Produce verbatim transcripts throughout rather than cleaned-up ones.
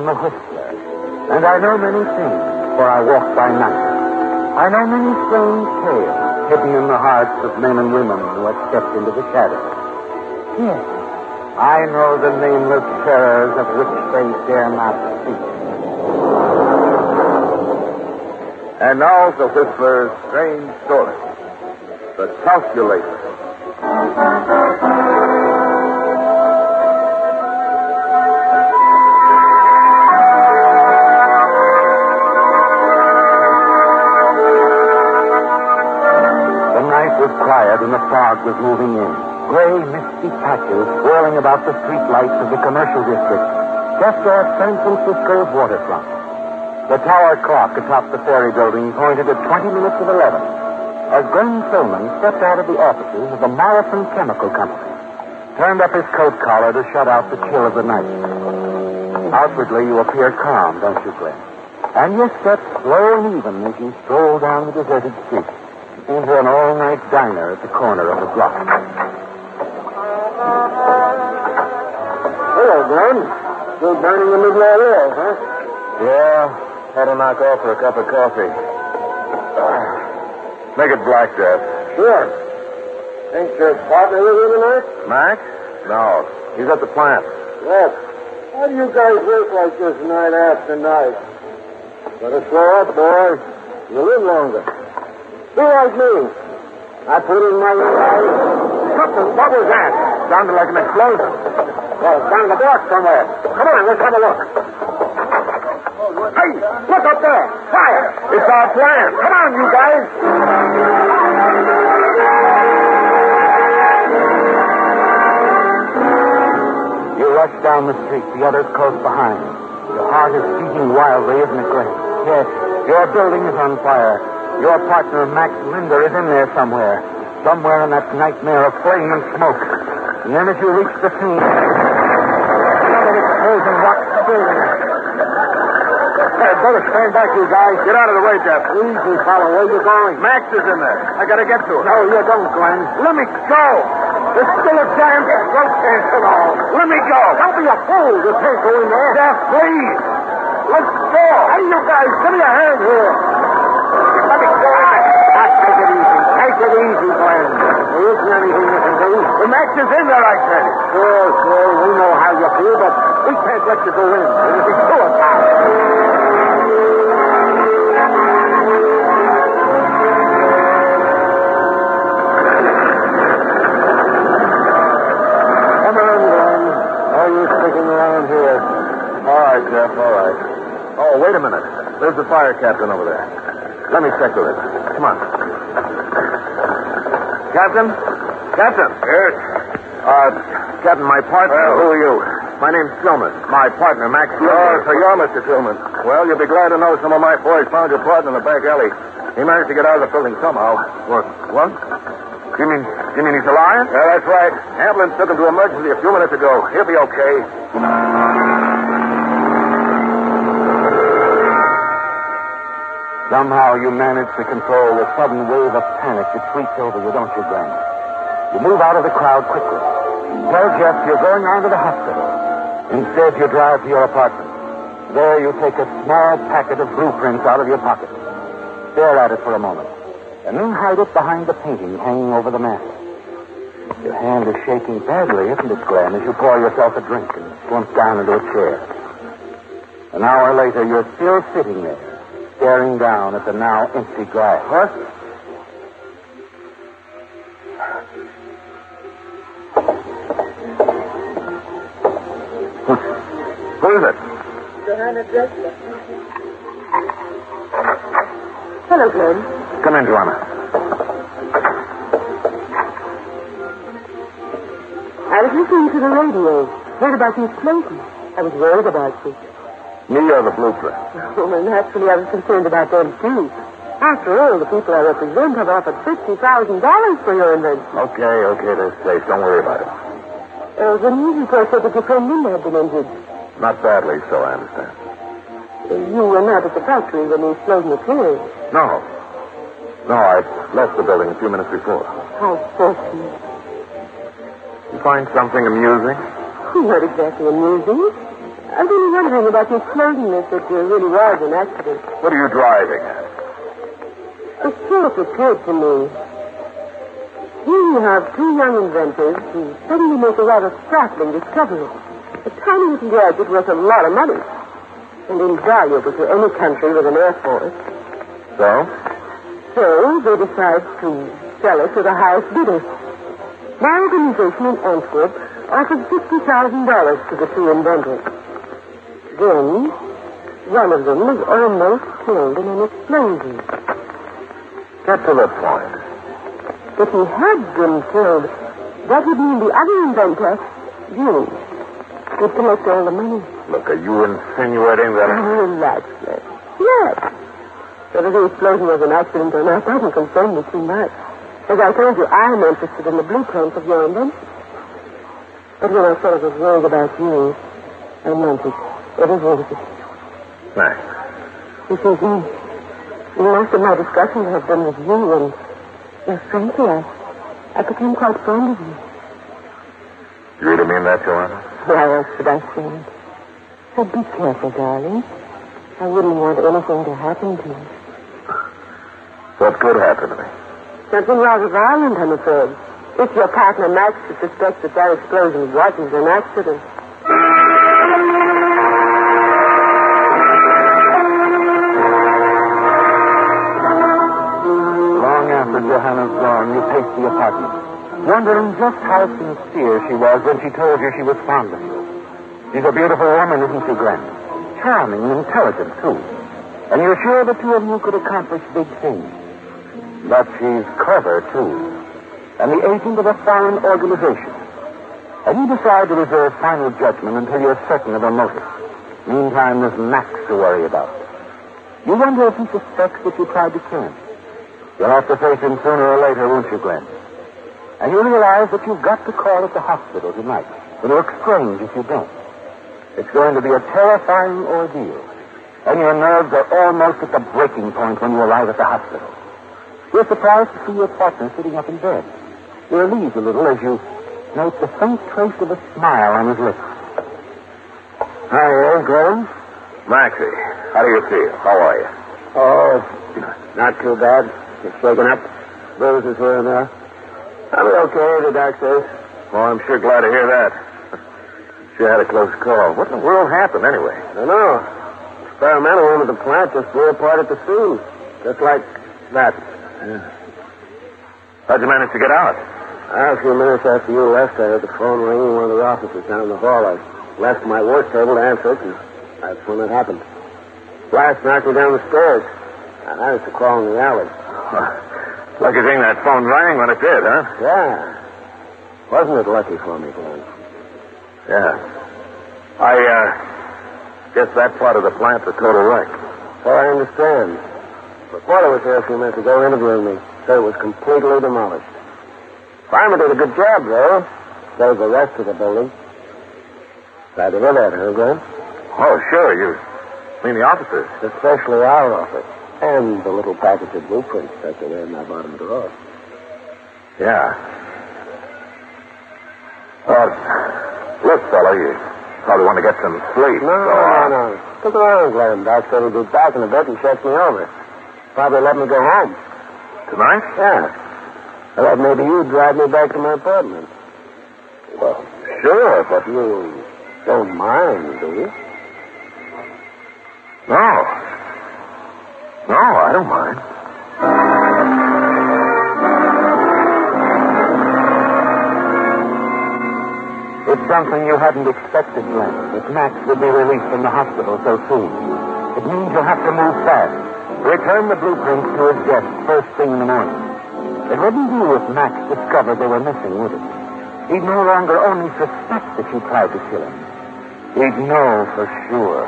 am the Whistler, and I know many things, for I walk by night. I know many strange tales hidden in the hearts of men and women who have stepped into the shadows. Yes, I know the nameless terrors of which they dare not speak. And now the Whistler's strange story. The Calculator. Was quiet and the fog was moving in. Gray, misty patches swirling about the streetlights of the commercial district, just off San Francisco's waterfront. The tower clock atop the ferry building pointed at twenty minutes of eleven as Glenn Stillman stepped out of the offices of the Morrison Chemical Company, turned up his coat collar to shut out the chill of the night. Outwardly, you appear calm, don't you, Glenn? And your steps slow and even as you stroll down the deserted street into an all-night diner at the corner of the block. Hello, Glenn. Still burning the midnight oil, huh? Yeah, had to knock off for a cup of coffee. Make it black, Jeff. Sure. Think your partner with you tonight? Mac? No, he's at the plant. Yes. Why do you guys work like this night after night? Better slow up, boy. You'll live longer. Be like me. I put in my life. What, what was that? Sounded like an explosion. Well, it's down the block somewhere. Come on, let's have a look. Hey, look up there. Fire. It's our plant. Come on, you guys. You rush down the street, the others close behind. Your heart is beating wildly, isn't it, Glenn? Yes, your building is on fire. Your partner, Max Linder, is in there somewhere. Somewhere in that nightmare of flame and smoke. And then as you reach the scene, another explosion rocks the building. Hey, better stand back, you guys. Get out of the way, Jeff. Easy, fellow. Where you going? Max is in there. I gotta get to him. No, you don't, Glenn. Let me go. There's still a chance. No chance at all. Let me go. Don't be a fool. You can't go in there. Jeff, please. Let's go. Hey, you guys, give me a hand here. Let me go. Now, take it easy. Take it easy, Glenn. There isn't anything you can do. The Max is in there, I said. Sure, sure. We know how you feel, but we can't let you go in. It'll be suicide. Come on, Glenn. Are you sticking around here? All right, Jeff, all right. Oh, wait a minute. There's the fire captain over there. Let me check with him. Come on. Captain? Captain? Yes? Uh, Captain, my partner... Well, who are you? My name's Tillman. My partner, Max Oh, Linder. so you're Mister Tillman. Well, you'll be glad to know some of my boys found your partner in the back alley. He managed to get out of the building somehow. What? What? You mean, you mean he's alive? Yeah, that's right. Ambulance took him to emergency a few minutes ago. He'll be okay. Somehow you manage to control the sudden wave of panic that sweeps over you, don't you, Glenn? You move out of the crowd quickly. Tell Jeff you're going on to the hospital. Instead, you drive to your apartment. There you take a small packet of blueprints out of your pocket. Stare at it for a moment. And then hide it behind the painting hanging over the mantel. Your hand is shaking badly, isn't it, Glenn, as you pour yourself a drink and slump down into a chair. An hour later, you're still sitting there, staring down at the now empty glass. What? Who is it? Johanna Drexler. Hello, Glenn. Come in, Joanna. I was listening to the radio. Heard about the explosion. I was worried about you. Me or the blueprint? Oh, well, naturally, I was concerned about them, too. After all, the people I represent have offered fifty thousand dollars for your invention. Okay, okay, that's safe. Don't worry about it. Uh, the news report said that your friend Linda had been injured. Not badly, so I understand. Uh, you were not at the factory when the explosion occurred. No. No, I left the building a few minutes before. How fortunate. You find something amusing? Not exactly amusing. I've been wondering about your explosion if it uh, really was an accident. What are you driving at? The thought occurred to me. Here you have two young inventors who suddenly make a rather startling discovery. A tiny little gadget worth a lot of money. And invaluable to any country with an air force. So? So they decide to sell it to the highest bidder. My organization in Antwerp offered fifty thousand dollars to the two inventors. Then, one of them was almost killed in an explosion. Get to the point. If he had been killed, that would mean the other inventor, you, would collect all the money. Look, are you insinuating that... Oh, relax, Fred. Yes. Whether the explosion was an accident or not doesn't concern me too much. As I told you, I'm interested in the blueprint of your invention. But when I said I was worried about you, I meant it. It is worth it. Thanks. You see, mm, most of my discussions have been with you, and, well, frankly, I, I became quite fond of you. You really mean that, Joanna? Why else should I say it? So be careful, darling. I wouldn't want anything to happen to you. What could happen to me? Something rather violent, I'm afraid. If your partner, Max, suspects that that explosion wasn't an accident. Long after Johanna's gone, you paced the apartment, wondering just how sincere she was when she told you she was fond of you. She's a beautiful woman, isn't she, Glenn? Charming and intelligent, too. And you're sure the two of you could accomplish big things. But she's clever, too. And the agent of a foreign organization. And you decide to reserve final judgment until you're certain of her motive. Meantime, there's Max to worry about. You wonder if he suspects that you tried to kill him. You'll have to face him sooner or later, won't you, Glenn? And you realize that you've got to call at the hospital tonight. It'll look strange if you don't. It's going to be a terrifying ordeal. And your nerves are almost at the breaking point when you arrive at the hospital. You're surprised to see your partner sitting up in bed. You're relieved a little as you note the faint trace of a smile on his lips. Hi, Glenn. Maxie, how do you feel? How are you? Oh, not too bad. Just shaken up. Bruises here and there. I'll be okay, the doc says. Well, I'm sure glad to hear that. Sure had a close call. What in the world happened, anyway? I don't know. Experimental room at the plant just blew apart at the seams. Just like that. Yeah. How'd you manage to get out? A few minutes after you left, I heard the phone ring in one of the offices down the hall. I left my work table to answer it, and that's when it happened. Blast knocked me down the stairs. I managed to crawl in the alley. Lucky thing that phone rang when it did, huh? Yeah. Wasn't it lucky for me, Glenn? Yeah. I, uh, guess that part of the plant's a total wreck. So I understand. Reporter was here a few minutes ago interviewing me. Said it was completely demolished. Fireman did a good job, though. So the rest of the building. Glad to hear that, huh, Glenn? Oh, sure. You mean the officers? Especially our office. And the little package of blueprints that are there in my bottom drawer. Yeah. Well, look, fella, you probably want to get some sleep. No, so, no, no. Look around, Glenn. Doc said he'd be back in a bit and check me over. Probably let me go home. Tonight? Yeah. I thought maybe you'd drive me back to my apartment. Well, sure, but... You don't mind, do you? No. No, I don't mind. It's something you hadn't expected, Glenn, that Max would be released from the hospital so soon. It means you'll have to move fast. Return the blueprints to his desk first thing in the morning. It wouldn't do if Max discovered they were missing, would it? He'd no longer only suspect that you tried to kill him. He'd know for sure.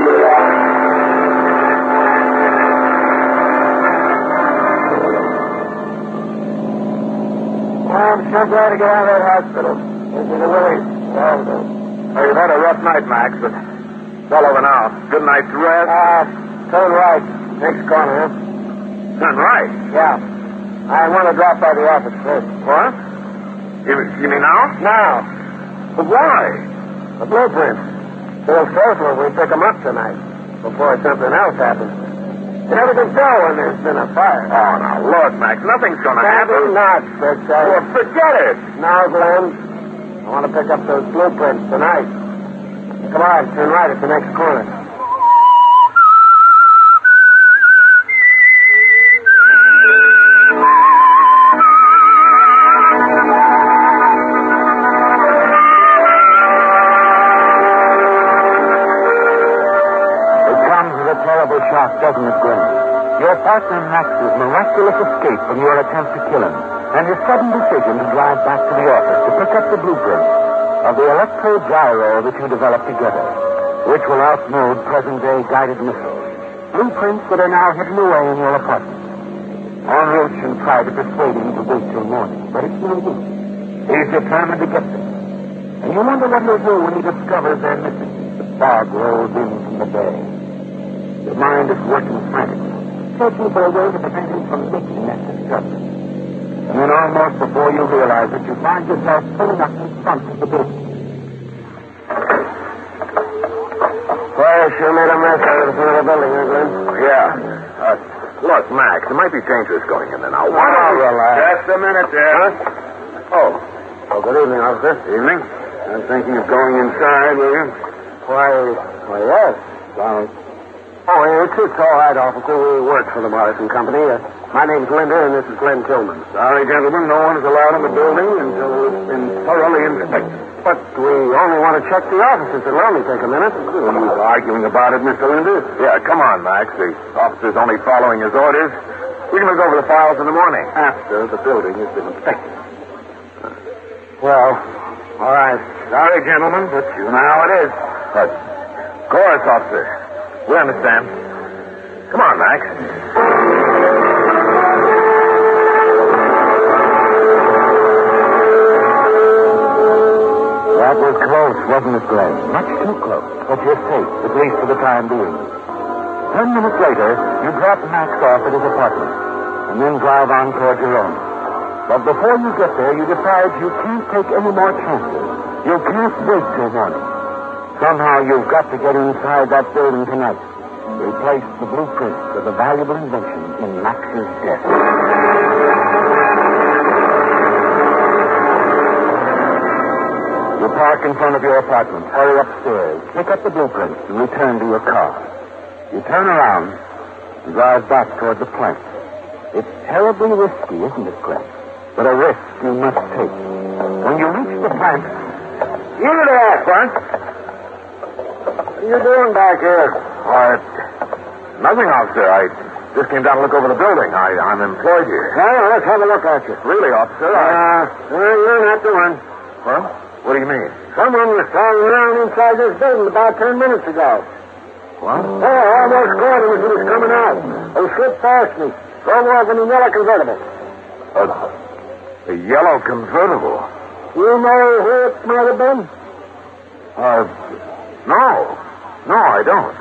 I'm sure glad to get out of that hospital. This is a relief. Well, Well, you've had a rough night, Max, but it's all over now. Good night's rest. Uh, turn right. Next corner. Turn right. Yeah. I want to drop by the office first. What? You, you mean now? Now. But why? The blueprint. Bill Sosler, we pick him up tonight before something else happens. You never can tell when there's been a fire. Oh, now, look, Max, nothing's going to happen. Maybe not, Fritz. Well, forget it. Now, Glenn, I want to pick up those blueprints tonight. Come on, turn right at the next corner. Shock, doesn't it, Glenn? Your partner Max's miraculous escape from your attempt to kill him, and his sudden decision to drive back to the office to pick up the blueprints of the electro-gyro that you developed together, which will outmode present-day guided missiles. Blueprints that are now hidden away in your apartment. Enrichin tried to persuade him to wait till morning, but it's no use. He's determined to get them. And you wonder what he'll do when he discovers they're missing. The fog rolls in from the bay. Your mind is working frantically, searching for a way to prevent him from making that discovery. And then almost before you realize it, you find yourself pulling up in front of the building. Well, sure made a mess out of the front of the building, huh, Glenn? Yeah. Uh, look, Max, it might be dangerous going in there now. Why Oh, don't we... relax. Just a minute there. Huh? Oh. Oh, good evening, officer. Evening. I'm thinking of going inside, will you? Why, why, yes. Well, oh, it's, it's all right, officer. We work for the Morrison Company. Uh, my name's Linda, and this is Glenn Tillman. Sorry, gentlemen, no one's allowed in the building until it's been thoroughly inspected. But we only want to check the offices. It'll only take a minute. Are you arguing about it, Mister Linda? Yeah, come on, Max. The officer's only following his orders. We can look over the files in the morning. After the building has been inspected. Well, all right. Sorry, gentlemen, but you know how it is. But, of course, officer. We understand. Come on, Max. That was close, wasn't it, Glenn? Much too close. But you're safe, at least for the time being. Ten minutes later, you drop Max off at his apartment, and then drive on toward your own. But before you get there, you decide you can't take any more chances. You can't wait till morning. Somehow you've got to get inside that building tonight. Replace the blueprints of the valuable invention in Max's desk. You park in front of your apartment, hurry upstairs, pick up the blueprints, and return to your car. You turn around and drive back toward the plant. It's terribly risky, isn't it, Glenn? But a risk you must take. When you reach the plant... You there, Frank. What are you doing back here? Uh, nothing, officer. I just came down to look over the building. I, I'm employed here. Well, let's have a look at you. Really, officer? I... Uh, well, you don't have to run. Well, what do you mean? Someone was crawling around inside this building about ten minutes ago. What? Oh, I almost caught him as he was coming out. He slipped past me. Drove off in a yellow convertible. A, a yellow convertible? You know who it might have been? Uh, no. No, I don't.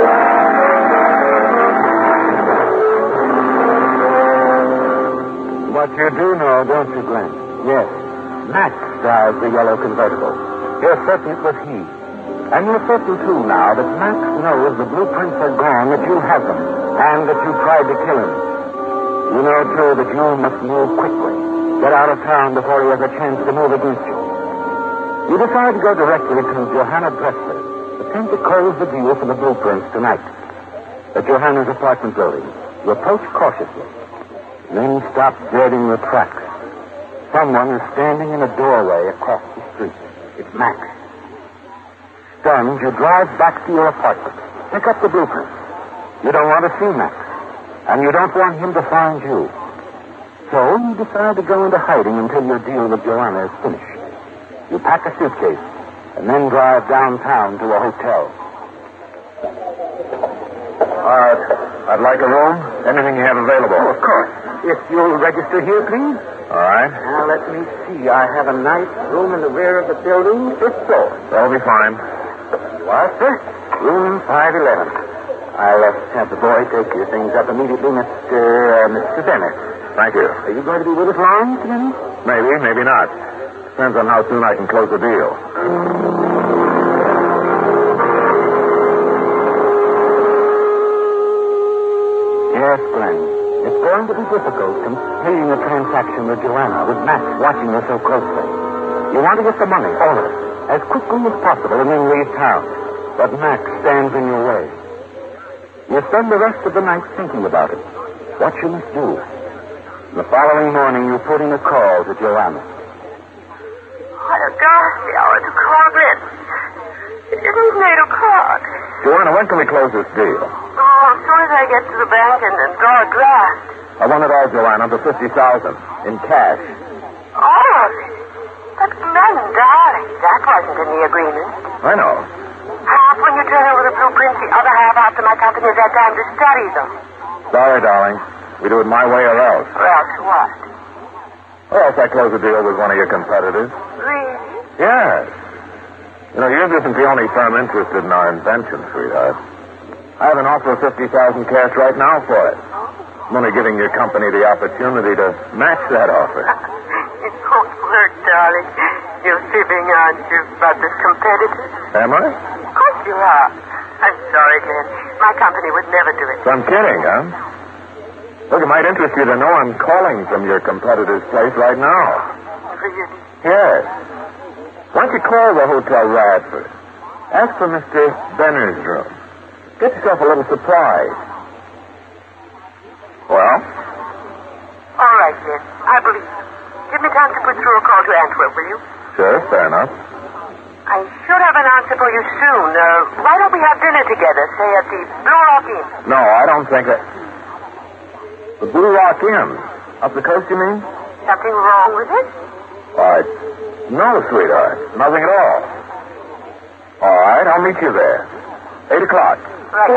But you do know, don't you, Glenn? Yes. Max drives the yellow convertible. You're certain it was he. And you're certain, too, now, that Max knows the blueprints are gone, that you have them, and that you tried to kill him. You know, too, that you must move quickly. Get out of town before he has a chance to move against you. You decide to go directly to Johanna Dressler, attempt to close the deal for the blueprints tonight. At Johanna's apartment building, you approach cautiously, then stop dead in your tracks. Someone is standing in a doorway across the street. It's Max. Stunned, you drive back to your apartment, pick up the blueprints. You don't want to see Max, and you don't want him to find you. So you decide to go into hiding until your deal with Johanna is finished. You pack a suitcase and then drive downtown to a hotel. Uh, I'd like a room. Anything you have available. Oh, of course. If you'll register here, please. All right. Now, let me see. I have a nice room in the rear of the building, fifth floor. That'll be fine. What, sir? Room five eleven. I'll uh, have the boy take your things up immediately, Mister Uh, Mister Dennis. Thank you. Are you going to be with us long, Mister Dennis? Maybe, maybe not. Depends on how soon I can close the deal. going to be difficult completing a transaction with Joanna, with Max watching her so closely. You want to get the money, all of it, as quickly as possible, and then leave town. But Max stands in your way. You spend the rest of the night thinking about it, what you must do. The following morning, you put in a call to Joanna. What a ghastly hour to call this. It isn't eight o'clock. Joanna, when can we close this deal? Oh, as soon as I get to the bank and, and draw a draft. I want it all, Joanna, for fifty thousand dollars in cash. Oh, but Glenn, darling, that wasn't in the agreement. I know. Half when you turn over the blueprints, the other half after my company has had time to study them. Sorry, darling. We do it my way or else. Or else what? Or else I close the deal with one of your competitors. Really? Yes. You know, yours isn't the only firm interested in our invention, sweetheart. I have an offer of fifty thousand dollars cash right now for it. I'm only giving your company the opportunity to match that offer. It won't work, darling. You're fibbing, aren't you, about this competitor? Am I? Of course you are. I'm sorry, Glenn. My company would never do it. So I'm kidding, huh? Look, it might interest you to know I'm calling from your competitor's place right now. Really? Yes. Why don't you call the Hotel Radford? Ask for Mister Benner's room. Get yourself a little surprise. Well? All right, Glenn. I believe you. Give me time to put through a call to Antwerp, will you? Sure, fair enough. I should have an answer for you soon. Uh, why don't we have dinner together, say at the Blue Rock Inn? No, I don't think that... The Blue Rock Inn? Up the coast, you mean? Something wrong with it? Why, no, sweetheart. Nothing at all. All right, I'll meet you there. Eight o'clock. Right.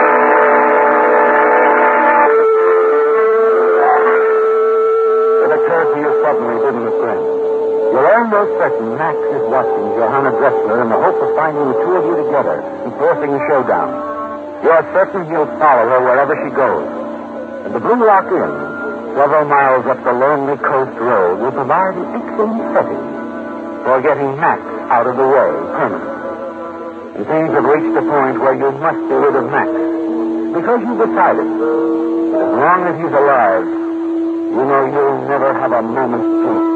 It occurred to you suddenly, didn't it, friend? You're almost certain Max is watching Johanna Dressler in the hope of finding the two of you together and forcing a showdown. You're certain he'll follow her wherever she goes. And the Blue Rock Inn, several miles up the lonely coast road, will provide an excellent setting for getting Max out of the way permanently. And things have reached a point where you must be rid of Max. Because you've decided that as long as he's alive, you know you'll never have a moment's peace.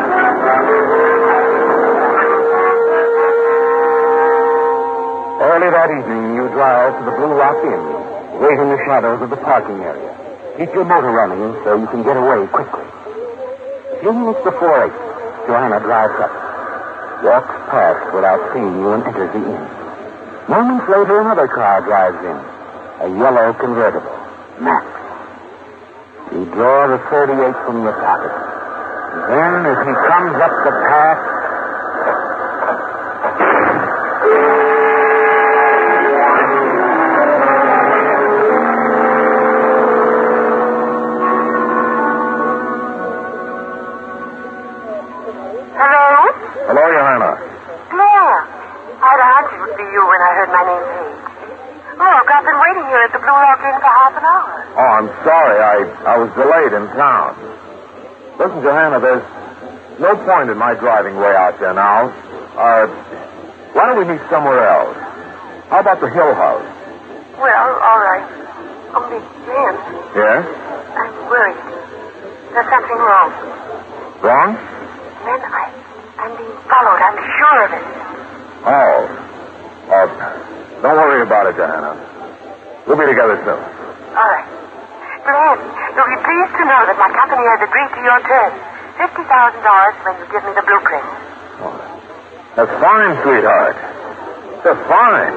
Early that evening, you drive to the Blue Rock Inn, wait in the shadows of the parking area. Keep your motor running so you can get away quickly. A few minutes before eight, Joanna drives up, walks past without seeing you and enters the inn. Moments later, another car drives in, a yellow convertible, Max. You draw the thirty-eight from your pocket. And then, as he comes up the path... Hello? Hello, Johanna. Claire. I'd answered it would be you when I heard my name paged. Look, I've been waiting here at the Blue Rock Inn for half an hour. Oh, I'm sorry. I, I was delayed in town. Listen, Johanna, there's no point in my driving way out there now. Uh, why don't we meet somewhere else? How about the Hill House? Well, all right. Only, Glenn, Yes? I'm worried. There's something wrong. Wrong? Glenn, I, I'm being followed. I'm sure of it. Oh. Oh, don't worry about it, Johanna. We'll be together soon. All right. Glenn, you'll be pleased to know that my company has agreed to your terms. fifty thousand dollars when you give me the blueprint. Oh, that's fine, sweetheart. That's fine.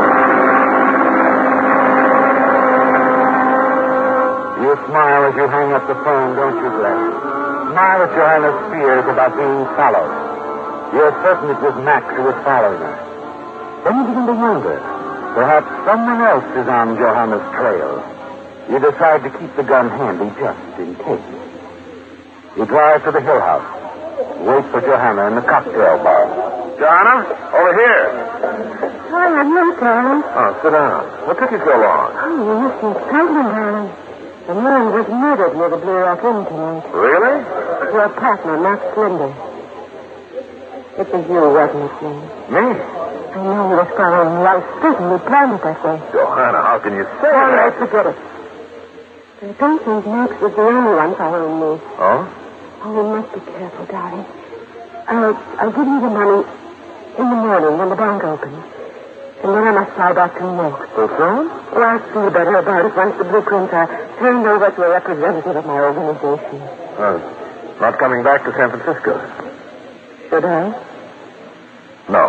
You smile as you hang up the phone, don't you, Glenn? Smile at Johanna's fears about being followed. You're certain it was Max who was following her. Then you begin to wonder. Perhaps someone else is on Johanna's trail. You decide to keep the gun handy just in case. You drive to the Hill House. Wait for Johanna in the cocktail bar. Johanna, over here. Hi, I'm here, darling. Oh, sit down. What took you so long? Oh, you must be struggling, darling. The man was murdered near the Blue Rock Inn tonight. Really? Your partner, Max Linder. It was you, wasn't it, Glenn? Me? I know he was following you. I certainly planned it that way. Johanna, how can you say All right, that? forget it. I don't think Max was the only one following me. Oh? Oh, we must be careful, darling. I'll, I'll give you the money in the morning when the bank opens. And then I must fly back to New York. So soon? Well, I'll feel better about it once the blueprints are turned over to a representative of my organization. Uh, not coming back to San Francisco? Should I? No.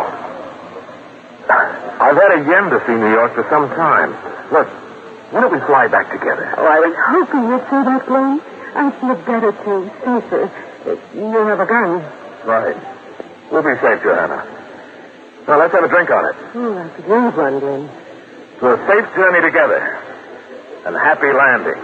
I've had a yen to see New York for some time. Look, why don't we fly back together? Oh, I was hoping you'd say that, Glenn. I'd feel better, too, safer. You have a gun. Right. We'll be safe, Johanna. Now, let's have a drink on it. Oh, I could use one, Glenn. To a safe journey together. And happy landing.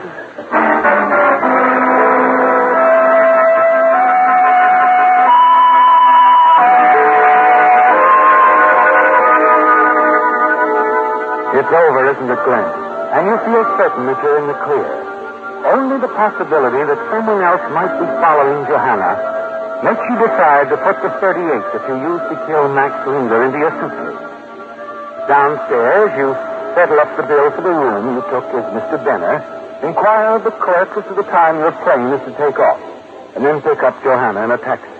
It's over, isn't it, Glenn? And you feel certain that you're in the clear. Only the possibility that someone else might be following Johanna makes you decide to put the thirty-eight that you used to kill Max Linder into your suitcase. Downstairs, you settle up the bill for the room you took with Mister Benner, inquire of the clerk as to the time your plane is to take off, and then pick up Johanna in a taxi.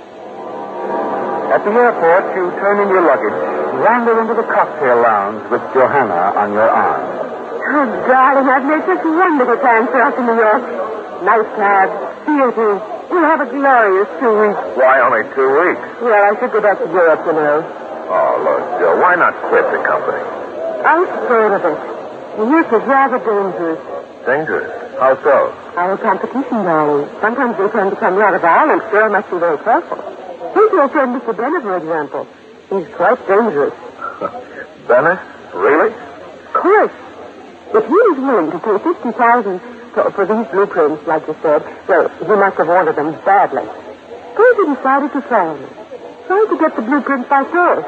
At the airport, you turn in your luggage and wander into the cocktail lounge with Johanna on your arm. Oh, darling, I've made such wonderful plans for us in New York. Nightclubs, theaters. We'll have a glorious two weeks. Why only two weeks? Well, I should go back to Europe, you know. Oh, look, Joe, why not quit the company? I'm scared of it. New York is rather dangerous. Dangerous? How so? Our competition, darling. Sometimes they tend to become rather violent, so I must be very careful. Take your friend Mister Benner, for example. He's quite dangerous. Benner? Really? Of course. If he is willing to pay fifty thousand dollars for these blueprints, like you said, well, he must have ordered them badly. Suppose he decided to follow me. Try to get the blueprints by force.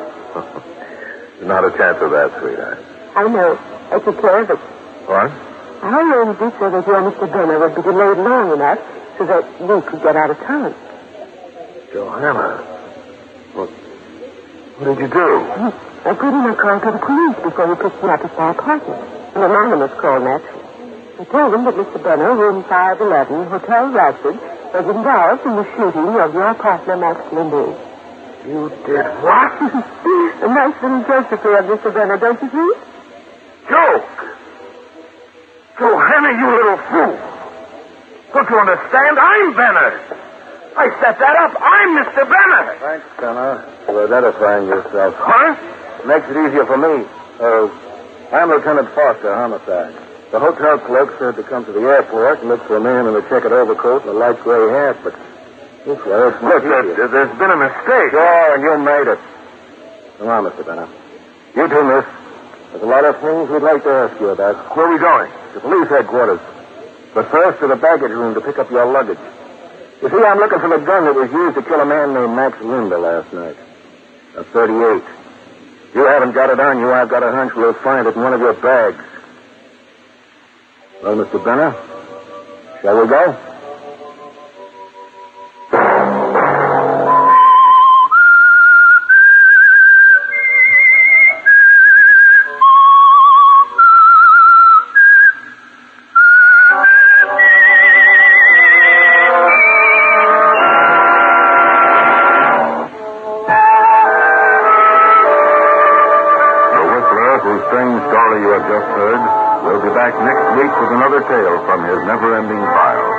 Not a chance of that, sweetheart. I know. I took care of it. What? I arranged it so that you and Mister Benner would be delayed long enough so that we could get out of town. Johanna. What, what did you do? I put in a call to the police before you picked me up at my apartment. An anonymous call, naturally. I told them that Mister Benner, room five eleven, Hotel Radford, was involved in the shooting of your partner, Max Linder. You did what? A nice little joke to play of Mister Benner, don't you think? Joke? Johanna, you little fool. Don't you understand? I'm Benner. I set that up. I'm Mister Benner. Thanks, Benner, for identifying yourself. Huh? Makes it easier for me. Uh, I'm Lieutenant Foster, homicide. The hotel clerk said to come to the airport and look for a man in a checkered overcoat and a light gray hat, but this way it's Look, much there, easier. there's been a mistake. Sure, and you made it. Come on, Mister Benner. You too, miss. There's a lot of things we'd like to ask you about. Where are we going? To police headquarters. But first to the baggage room to pick up your luggage. You see, I'm looking for the gun that was used to kill a man named Max Linder last night. A thirty-eight. You haven't got it on you. I've got a hunch we'll find it in one of your bags. Well, Mister Benner, shall we go? Story you have just heard, we'll be back next week with another tale from his never-ending file.